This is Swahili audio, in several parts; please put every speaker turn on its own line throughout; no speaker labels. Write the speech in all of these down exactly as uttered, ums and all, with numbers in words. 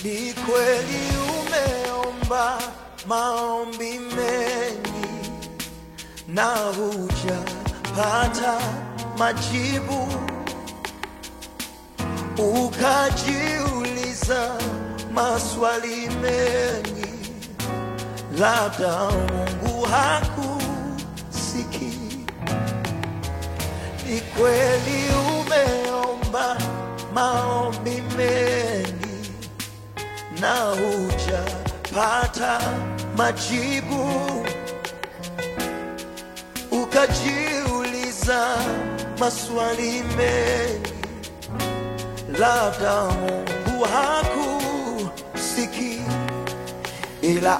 Ni kweli umeomba maombi mengi na hujapata majibu, ukajiuliza maswali mengi, labda Mungu hakusikii. Ni kweli umeomba maombi mengi na hujapata majibu, ukajiuliza maswali mengi, labda Mungu hakusikii. Ila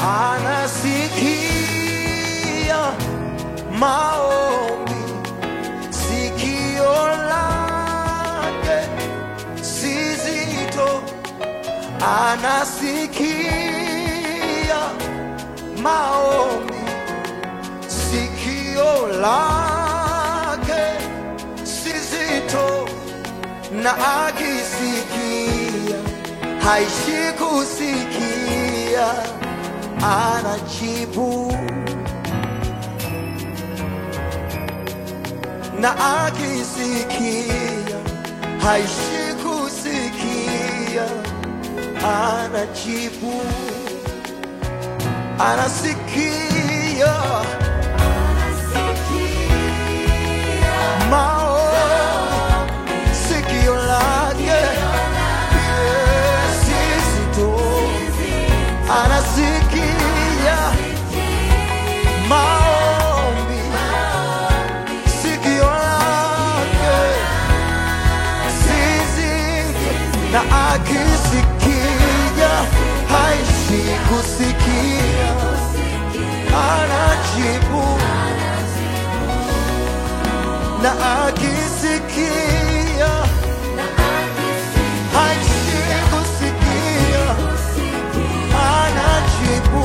anasikia maombi, sikio lake si zito. Anasikia maombi, sikio lake si zito, na akisikia haishi kusikia, anajibu. Na akisikia haishi kusikia, anajibu. Anasikia maombi, sikio lake si zito. Anasikia maombi, sikio lake si zito, na akisikia haishi kusikia, anajibu. Na akisikia haishi kusikia, anajibu.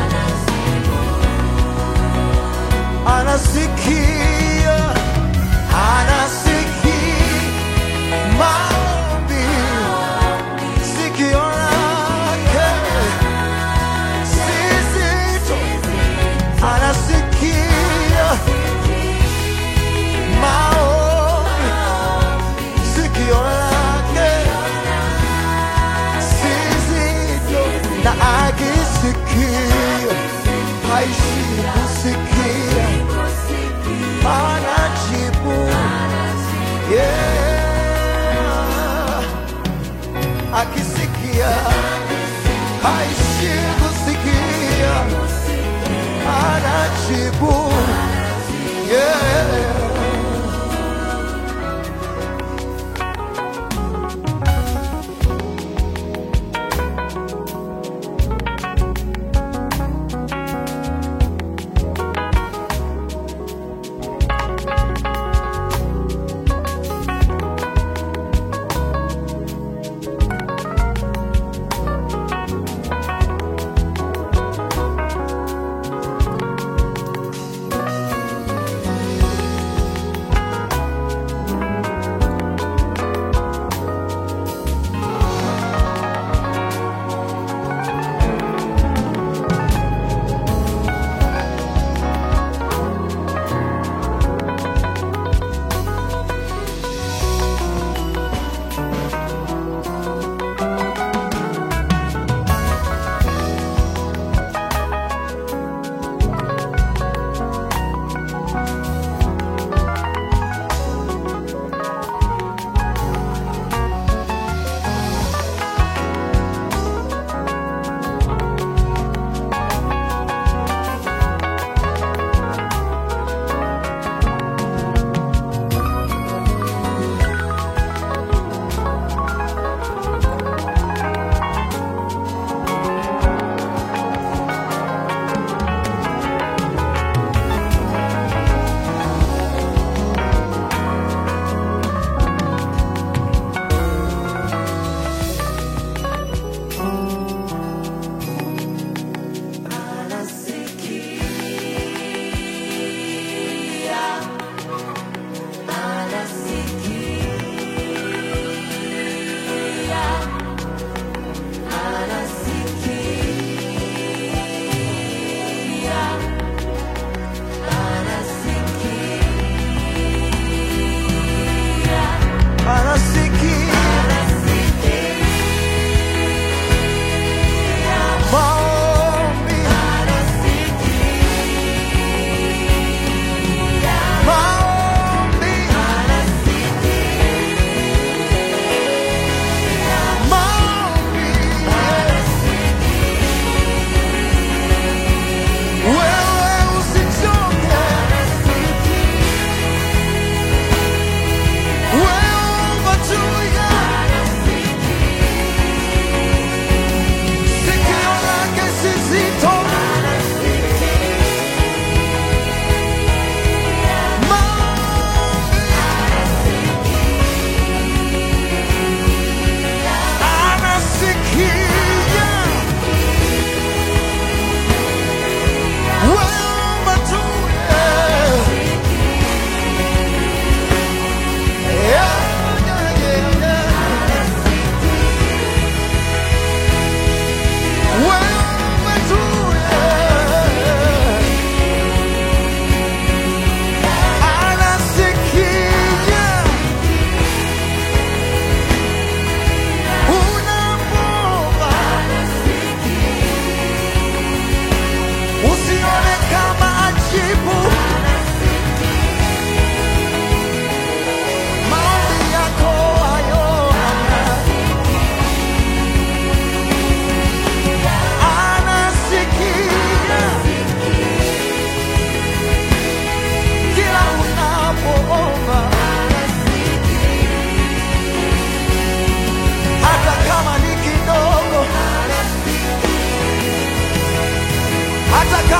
Anasikia, anasikia maombi, sikio lake si zito. Anasikia maombi, sikio lake si zito, na akisikia haishi kusikia, anajibu. Yeah. Akisikia haishi kusikia, anajibu. Yeah.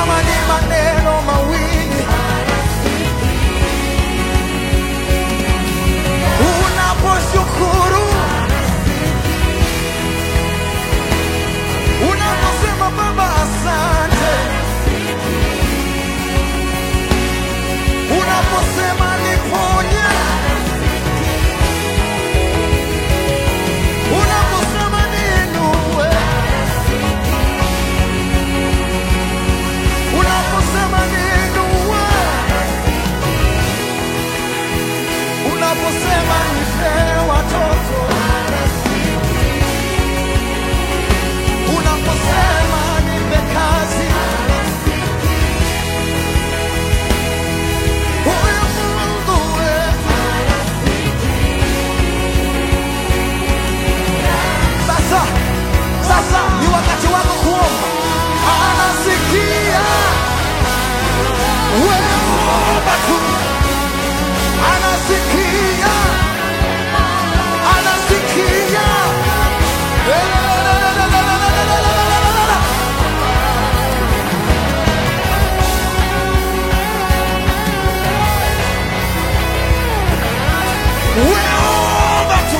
kama ni maneno mawili, unaposhukuru, unaposema Baba asante, unaposema niponye, unaposema niinue, unaposema niinue, unaposema nipe watoto, unaposema nipe kazi, huyu Mungu wetu. Sasa, sasa ni wakati wako kuomba. Anasikia wewe omba tu, anasikia, anasikia. Wewe omba tu,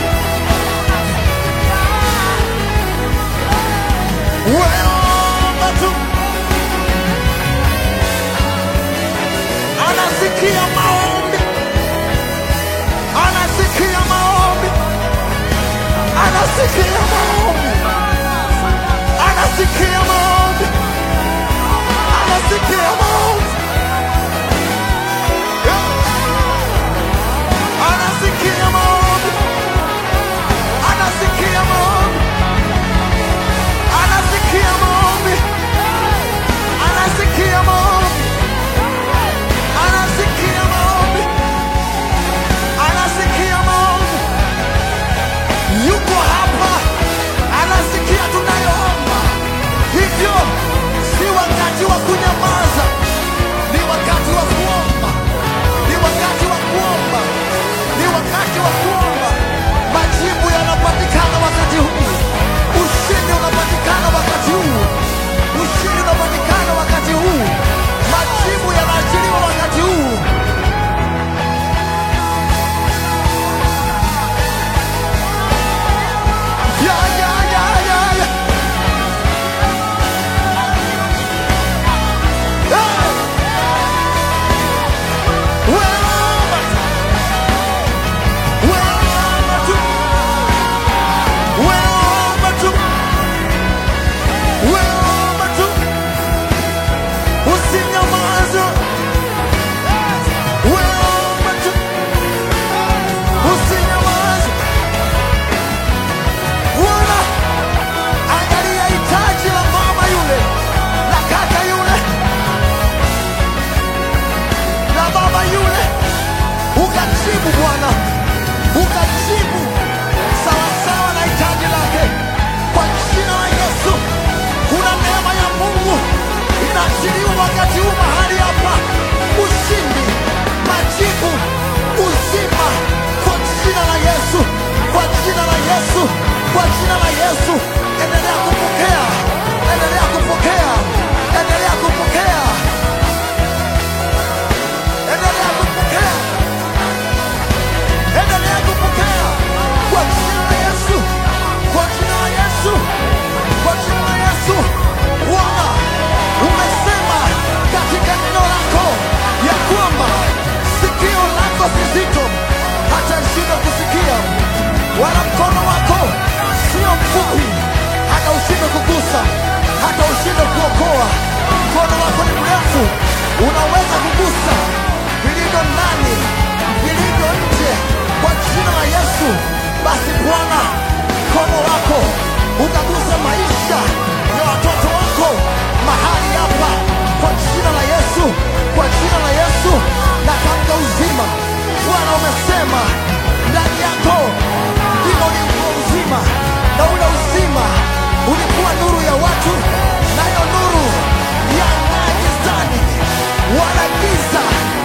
wewe omba tu. Anasikia maombi, anasikia maombi, anasikia maombi, anasikia maombi, anasikia maombi, anasikia maombi, anasikia maombi, anasikia maombi, anasikia maombi, anasikia maombi, anasikia maombi. Yuko hapa, anasikia tunayoomba. Hivyo si wakati wa kunyamaza, ni wakati wa kuomba, ni wakati wa kuomba, ni wakati wa kuomba. Majibu yanapatikana wakati huu, ushindi unapatikana wakati huu, ushindi unapatikana wakati huu, majibu yanaachiliwa wakati huu. Ya, ya, ya, ya, ya. Hey! Weomba tu. Weomba tu. Weomba tu. Weomba tu. Usinyamaze. Weomba tu. Usinyamaze. Bwana, angalia hitaji la mama yule, la kaka yule, la baba yule, ukajibu Bwana, ukajibu sawasawa na hitaji lake kwa jina la Yesu. Kuna neema ya Mungu inaachiliwa wakati huu mahali hapa, ushindi, majibu, uzima kwa jina la Yesu, kwa jina la Yesu, kwa jina la Yesu. Endelea kupokea, endelea kupokea, endelea kupokea, endelea kupokea, endelea kupokea kwa jina la Yesu, kwa jina la Yesu, kwa jina la Yesu. Bwana, umesema katika neno lako ya kwamba sikio lako si zito hata lishindwe kusikia, wala mkono wako sio mfupi hata ushindwe kugusa, hata ushindwe kuokoa. Mkono wako ni mrefu, unaweza kugusa vilivyo ndani, vilivyo nje, kwa jina la Yesu. Basi Bwana, mkono wako ukagusa maisha ya watoto wako mahali hapa, kwa jina la Yesu, kwa jina la Yesu. Natamka uzima. Bwana, umesema ndani yako ndimo ulikuwa uzima, na ule uzima ulikuwa nuru ya watu, nayo nuru yang'aa gizani, wala giza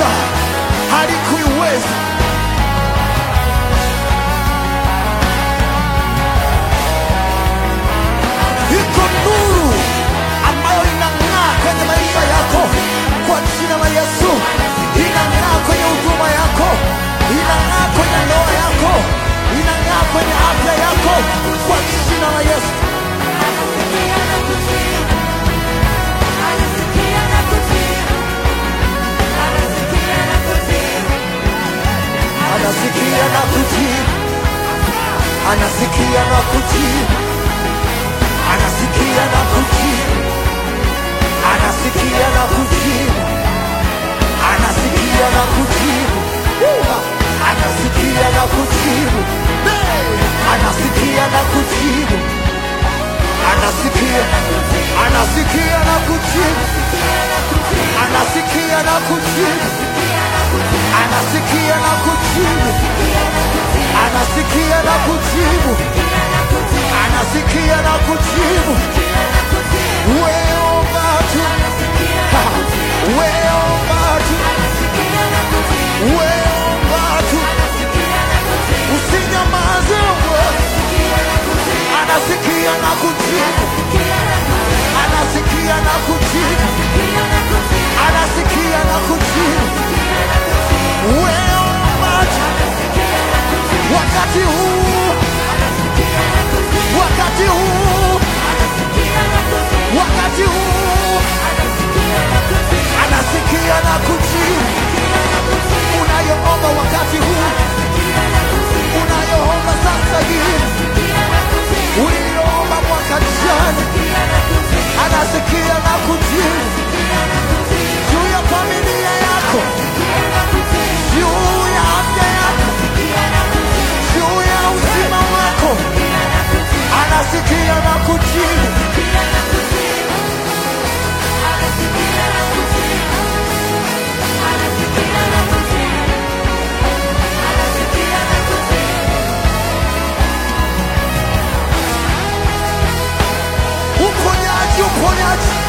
giza halikuiweza. Iko nuru ambayo inang'aa kwenye maisha yako kwa jina la Yesu. Inang'aa kwenye huduma yako, inang'aa kwenye ndoa yako, inang'aa kwenye afya yako kwa jina la Yesu. Anasikia na kujibu, anasikia na kujibu, anasikia na kujibu, anasikia na kujibu, anasikia na kujibu, anasikia na kujibu, anasikia na kujibu, anasikia, anasikia na kujibu, anasikia na kujibu, anasikia na kujibu, anasikia na kujibu, anasikia na kujibu. Weomba tu, weomba tu, weomba tu, usinyamaze wewe. Anasikia na kujibu, anasikia na kujibu, anasikia na kujibu. Weomba tu, wakati huu, wakati huu, wakati huu, anasikia na kujibu. Unayoomba wakati huu, unayoomba sasa hivi, uliyoomba mwaka jana, anasikia na kujibu. Juu ya familia yako, juu ya afya yako, juu ya uzima wako, anasikia na kujibu. Uponyaji, uponyaji,